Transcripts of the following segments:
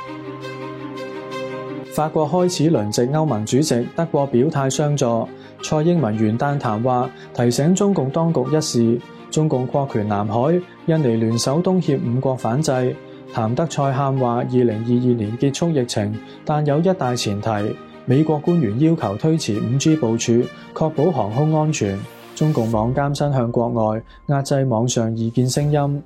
法國開始輪值歐盟主席，德國表態相助。蔡英文元旦談話提醒中共當局一事：中共擴權南海，印尼聯手東協5國反制。譚德塞喊話2022年結束疫情，但有一大前提，美國官員要求推遲 5G 部署，確保航空安全。中共網監伸向國外，壓制網上異見聲音。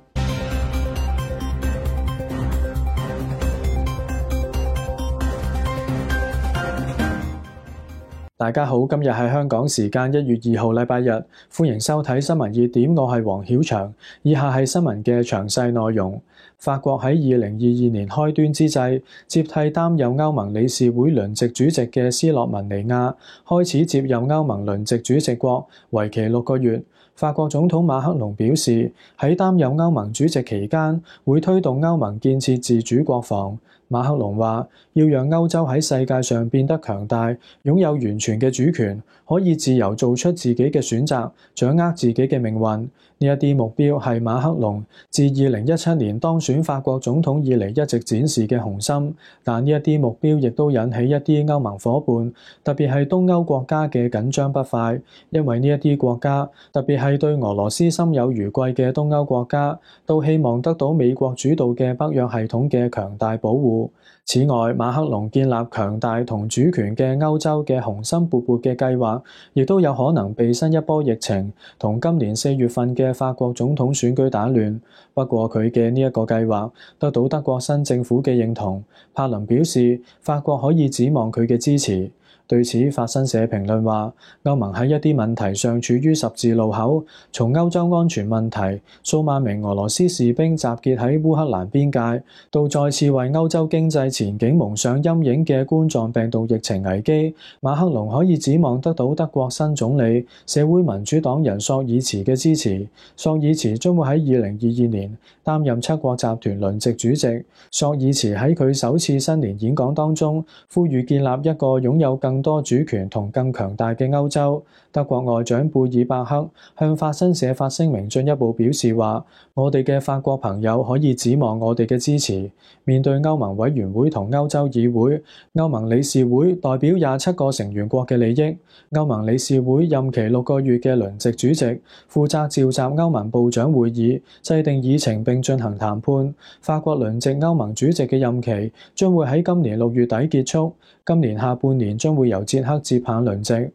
大家好，今日係香港時間1月2號禮拜日，歡迎收睇新聞熱點，我係黃曉翔。以下係新聞嘅詳細內容。法國喺2022年開端之際，接替擔任歐盟理事會輪值主席嘅斯洛文尼亞開始接任歐盟輪值主席國，為期6個月。法國總統馬克龍表示，喺擔任歐盟主席期間，會推動歐盟建設自主國防。馬克龍話：要讓歐洲喺世界上變得強大，擁有完全嘅主權，可以自由做出自己嘅選擇，掌握自己嘅命運。呢一啲目標係馬克龍自2017年當選法國總統以嚟一直展示嘅雄心，但呢一啲目標亦都引起一啲歐盟夥伴，特別係東歐國家嘅緊張不快，因為呢一啲國家，特別係對俄羅斯心有餘悸嘅東歐國家，都希望得到美國主導嘅北約系統嘅強大保護。此外，馬克龍建立強大同主權嘅歐洲嘅雄心勃勃嘅計劃，亦都有可能被新一波疫情同今年4月份嘅法國總統選舉打亂。不過佢嘅呢一個計劃得到德國新政府嘅認同，柏林表示法國可以指望佢嘅支持。對此，法新社評論話：歐盟喺一啲問題上處於十字路口，從歐洲安全問題、數萬名俄羅斯士兵集結喺烏克蘭邊界，到再次為歐洲經濟前景蒙上陰影嘅冠狀病毒疫情危機，馬克龍可以指望得到德國新總理、社會民主黨人朔爾茨嘅支持。朔爾茨將會喺2022年擔任7國集團輪值主席。朔爾茨喺佢首次新年演講當中，呼籲建立一個擁有更多主權同更強大嘅歐洲。德國外長貝爾伯克向法新社發聲明，進一步表示話：我哋嘅法國朋友可以指望我哋嘅支持。面對歐盟委員會同歐洲議會，歐盟理事會代表27個成員國嘅利益。歐盟理事會任期6個月嘅輪值主席負責召集歐盟部長會議，制定議程並進行談判。法國輪值歐盟主席嘅任期將會喺今年6月底結束，今年下半年將會由捷克接棒輪值。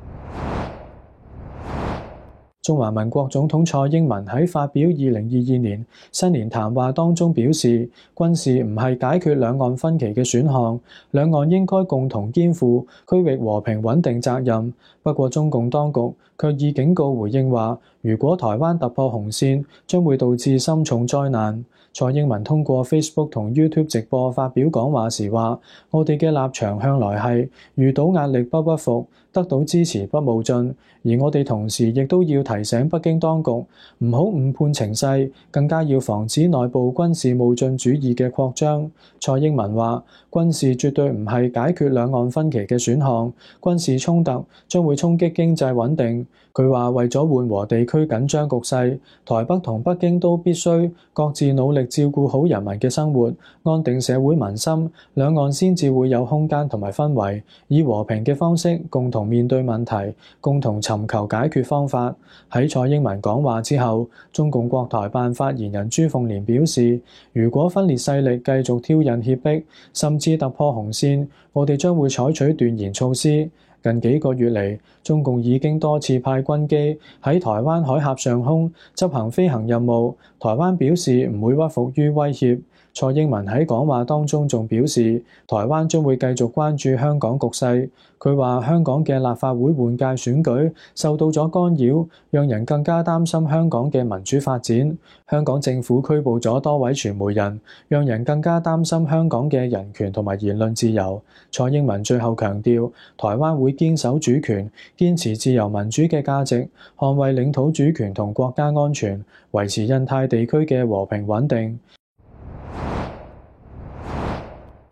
中華民國總統蔡英文喺發表2022年新年談話當中表示，軍事唔係解決兩岸分歧嘅選項，兩岸應該共同肩負區域和平穩定責任。不過中共當局卻以警告回應話，如果台灣突破紅線，將會導致深重災難。蔡英文通過 Facebook 同 YouTube 直播發表講話時話：我哋嘅立場向來係遇到壓力不屈服，得到支持不冒進，而我哋同時亦都要提醒北京當局唔好誤判情勢，更加要防止內部軍事冒進主義嘅擴張。蔡英文話：軍事絕對唔係解決兩岸分歧嘅選項，軍事衝突將會衝擊經濟穩定。佢話為咗緩和地區緊張局勢，台北同北京都必須各自努力照顧好人民嘅生活，安定社會民心，兩岸先至會有空間同埋氛圍，以和平嘅方式共同面對問題，共同尋求解決方法。喺蔡英文講話之後，中共國台辦發言人朱鳳蓮表示，如果分裂勢力繼續挑釁脅迫，甚至突破紅線，我哋將會採取斷然措施。近幾個月嚟，中共已經多次派軍機喺台灣海峽上空執行飛行任務，台灣表示唔會屈服於威脅。蔡英文喺講話當中仲表示，台灣將會繼續關注香港局勢。佢話香港嘅立法會換屆選舉受到咗干擾，讓人更加擔心香港嘅民主發展。香港政府拘捕咗多位傳媒人，讓人更加擔心香港嘅人權同埋言論自由。蔡英文最後強調，台灣會堅守主權，堅持自由民主嘅價值，捍衛領土主權同國家安全，維持印太地區嘅和平穩定。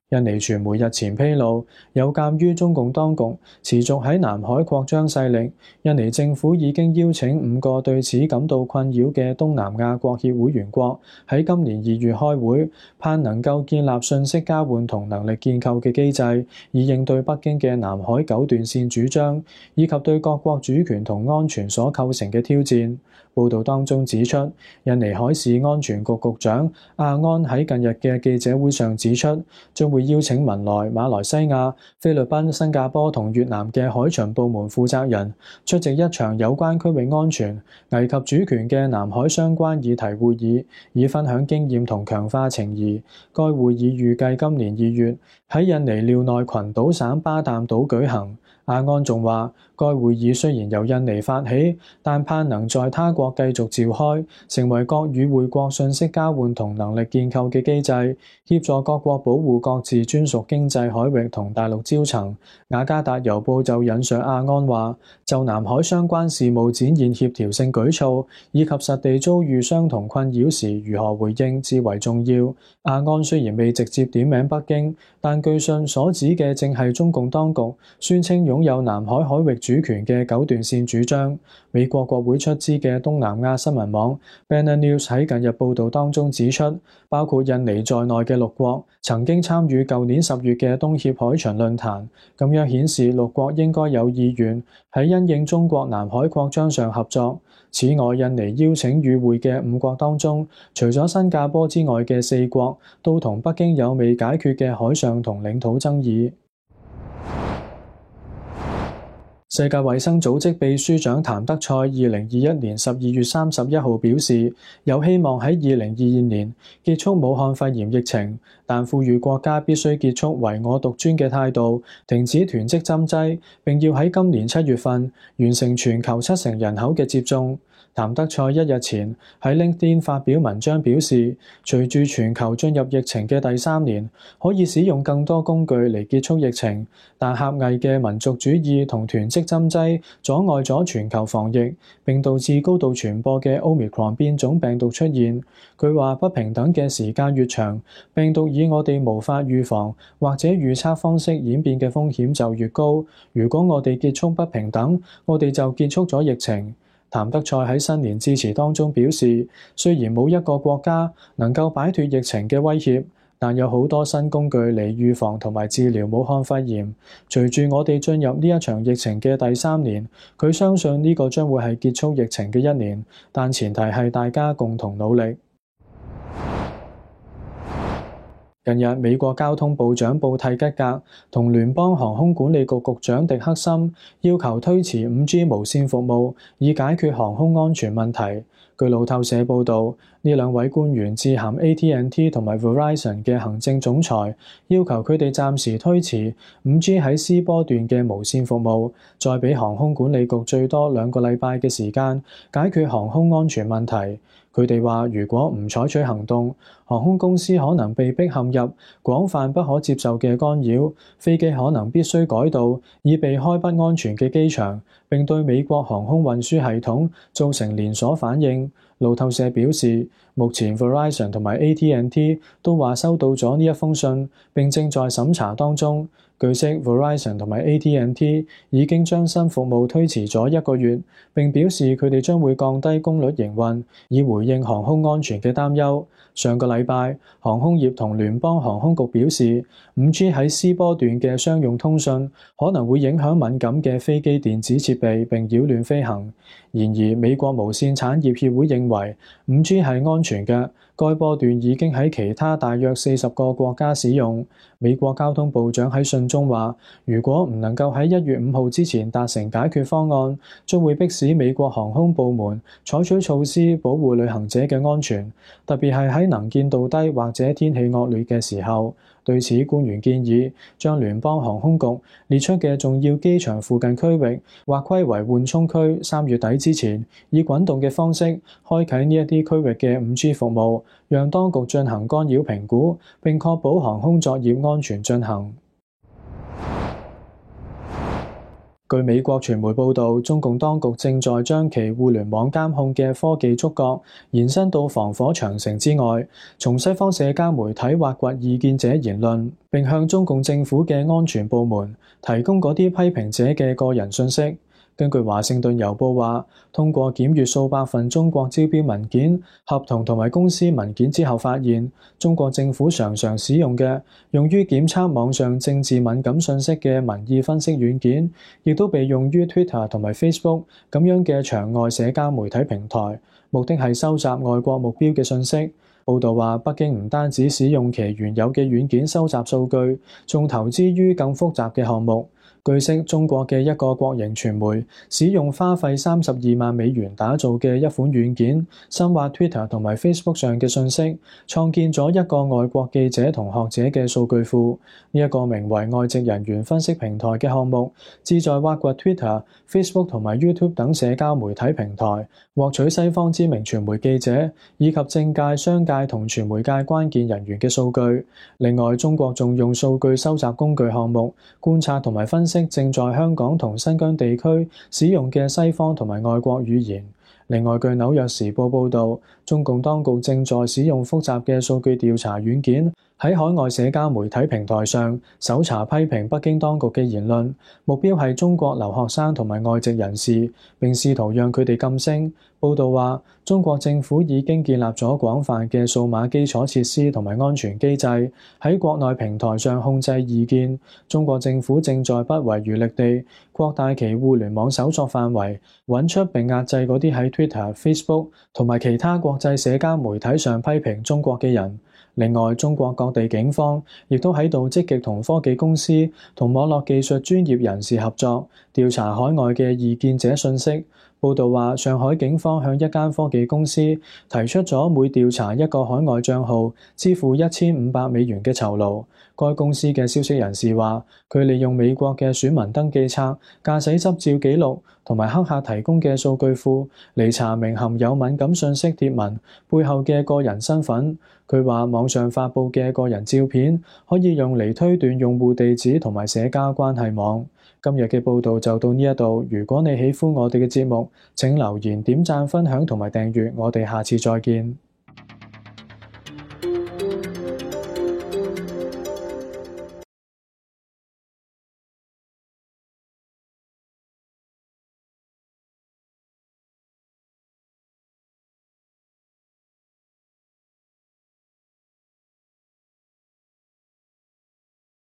印尼傳媒日前披露，有鑑於中共當局持續喺南海擴張勢力，印尼政府已經邀請5個對此感到困擾嘅東南亞國協會員國喺今年2月開會，盼能夠建立信息交換同能力建構嘅機制，以應對北京嘅南海9段線主張，以及對各國主權同安全所構成嘅挑戰。報導當中指出，印尼海事安全局局長阿安喺近日嘅記者會上指出，將會邀請文萊、馬來西亞、菲律賓、新加坡同越南嘅海巡部門負責人出席一場有關區域安全、危及主權嘅南海相關議題會議，以分享經驗同強化情誼。該會議預計今年2月喺印尼廖內群島省巴淡島舉行。阿安仲話，該會議雖然由印尼發起，但盼能在他國繼續召開，成為各與會國信息交換同能力建構嘅機制，協助各國保護各自專屬經濟海域同大陸礁層。雅加達郵報就引述阿安話，就南海相關事務展現協調性舉措，以及實地遭遇相同困擾時如何回應至為重要。阿安雖然未直接點名北京，但據信所指嘅正係中共當局宣稱擁有南海海域主權嘅9段線主張。美國國會出資嘅東南亞新聞網 Banner News 喺近日報導當中指出，包括印尼在內嘅6國曾經參與舊年10月嘅東協海巡論壇，咁樣顯示6國應該有意願喺因應中國南海擴張上合作。此外，印尼邀請與會嘅5國當中，除咗新加坡之外嘅4國都同北京有未解決嘅海上同領土爭議。世界衛生組織秘書長譚德塞2021年12月31號表示，有希望喺2022年結束武漢肺炎疫情，但呼籲國家必須結束唯我獨尊嘅態度，停止囤積針劑，並要喺今年7月份完成全球70%人口嘅接種。譚德塞1日前喺 LinkedIn 發表文章表示，隨住全球進入疫情嘅第3年，可以使用更多工具嚟結束疫情，但狹隘嘅民族主義同囤積針劑阻礙咗全球防疫，並導致高度傳播嘅 Omicron 變種病毒出現。佢話不平等嘅時間越長，病毒以我哋無法預防或者預測方式演變嘅風險就越高。如果我哋結束不平等，我哋就結束咗疫情。譚德塞喺新年致辭當中表示，雖然冇一個國家能夠擺脫疫情嘅威脅，但有好多新工具嚟預防同埋治療武漢肺炎。隨住我哋進入呢一場疫情嘅第3年，佢相信呢個將會係結束疫情嘅1年，但前提係大家共同努力。近日，美國交通部長布蒂吉格同聯邦航空管理局局長迪克森要求推遲 5G 無線服務，以解決航空安全問題。據路透社報導，呢2位官員致函 AT&T 同埋 Verizon 嘅行政總裁，要求佢哋暫時推遲 5G 喺 C 波段嘅無線服務，再俾航空管理局最多2個禮拜嘅時間解決航空安全問題。佢哋話，如果唔採取行動，航空公司可能被迫陷入廣泛不可接受嘅干擾，飛機可能必須改道以避開不安全嘅機場，並對美國航空運輸系統造成連鎖反應。路透社表示，目前 Verizon 同埋 AT&T 都話收到咗呢一封信，並正在審查當中。據悉 ，Verizon 同埋 AT&T 已經將新服務推遲咗1個月，並表示佢哋將會降低功率營運，以回應航空安全嘅擔憂。上個禮拜，航空業同聯邦航空局表示，5G 喺 C 波段嘅商用通訊可能會影響敏感嘅飛機電子設備並擾亂飛行。然而，美國無線產業協會認為 5G 係安全嘅，該波段已經喺其他大約40個國家使用。美國交通部長喺信中話，如果唔能夠喺1月5號之前達成解決方案，將會迫使美國航空部門採取措施保護旅行者嘅安全，特別係喺能見度低或者天氣惡劣嘅時候。對此，官員建議將聯邦航空局列出嘅重要機場附近區域劃歸為緩衝區，3月底之前以滾動嘅方式開啟呢一啲區域嘅 5G 服務，讓當局進行干擾評估，並確保航空作業安全進行。 據美國傳媒報導，中共當局正在將其互聯網監控嘅科技觸覺延伸到防火長城之外，從西方社交媒體挖掘異見者言論，並向中共政府嘅安全部門提供嗰啲批評者嘅個人信息。根據華盛頓郵報話，通過檢閱數百份中國招標文件、合同同埋公司文件之後，發現中國政府常常使用嘅用於檢測網上政治敏感信息嘅民意分析軟件，亦都被用於 Twitter 同埋 Facebook 咁樣嘅場外社交媒體平台，目的係收集外國目標嘅信息。報導話，北京唔單止使用其原有嘅軟件收集數據，仲投資於更複雜嘅項目。據悉，中國嘅一個國營傳媒使用花費32萬美元打造嘅一款軟件，深挖 Twitter 同埋 Facebook 上嘅信息，創建咗一個外國記者同學者嘅數據庫。呢一個名為外籍人員分析平台嘅項目，旨在挖掘 Twitter、Facebook 同埋 YouTube 等社交媒體平台，獲取西方知名傳媒記者以及政界、商界同傳媒界關鍵人員嘅數據。另外，中國仲用數據收集工具項目觀察同埋分析正在香港同新疆地區使用嘅西方同埋外國語言。另外，據紐約時報報導，中共當局正在使用複雜嘅數據調查軟件，喺海外社交媒體平台上搜查批評北京當局嘅言論，目標係中國留學生同埋外籍人士，並試圖讓佢哋噤聲。報導話，中國政府已經建立咗廣泛嘅數碼基礎設施同埋安全機制，喺國內平台上控制意見。中國政府正在不遺餘力地擴大其互聯網搜索範圍，揾出並壓制嗰啲喺Twitter、Facebook 同埋其他國際社交媒體上批評中國嘅人。另外，中國各地警方亦都喺度積極同科技公司同網絡技術專業人士合作，調查海外嘅異見者信息。報導話，上海警方向一間科技公司提出咗每調查一個海外帳號支付1500美元嘅酬勞。該公司嘅消息人士話，佢利用美國嘅選民登記冊、駕駛執照記錄同埋黑客提供嘅數據庫嚟查明含有敏感信息貼文背後嘅個人身份。佢話，網上發布嘅個人照片可以用嚟推斷用戶地址同埋社交關係網。今日嘅報導就到呢一度。如果你喜歡我哋嘅節目，請留言、點讚、分享同埋訂閱。我哋下次再見。